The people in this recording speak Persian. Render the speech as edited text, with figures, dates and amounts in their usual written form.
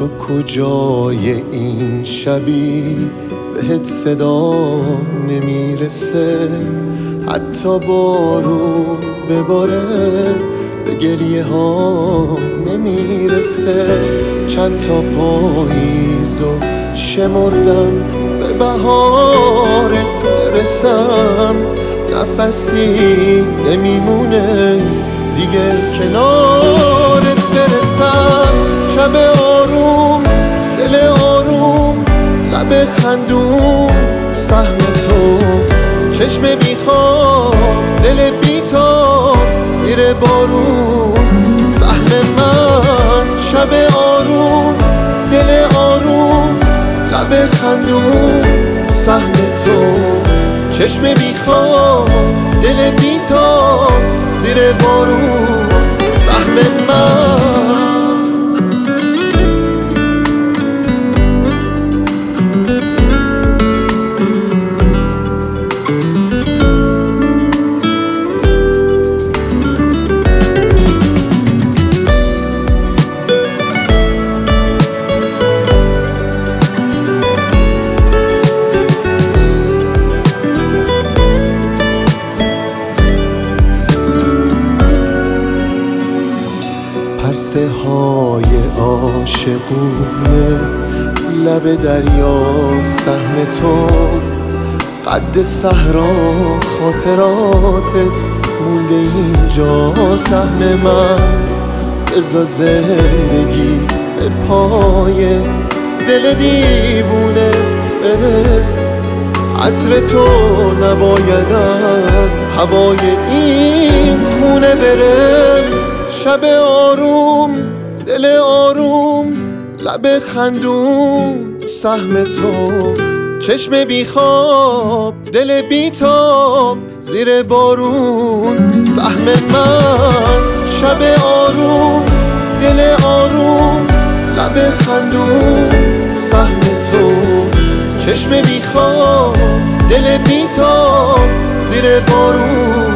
تو کجای این شبی بهت صدا نمیرسه، حتی بارون بباره به گریه ها نمیرسه. چند تا پاییزو شمردم به بهارت برسم، نفسی نمیمونه دیگه کنارت برسم. شب آروم دل آروم لب خندون سهم تو، چشم بیخواب دل بیتاب زیر بارون سهم من. شب آروم دل آروم لب خندون سهم تو، چشم بیخواب دل بیتاب زیر بارون سهم من. پرسه های عاشقونه لب دریا سهم تو، قد صحرا خاطراتت مونده اینجا سهم من. بذار زندگی به پای دل دیوونه بره، عطر تو نباید از هوای این خونه بره. شب آروم دل آروم لب خندون سهم تو، چشم بیخواب دل بیتاب زیر بارون سهم من. شب آروم دل آروم لب خندون سهم تو، چشم بیخواب دل بیتاب زیر بارون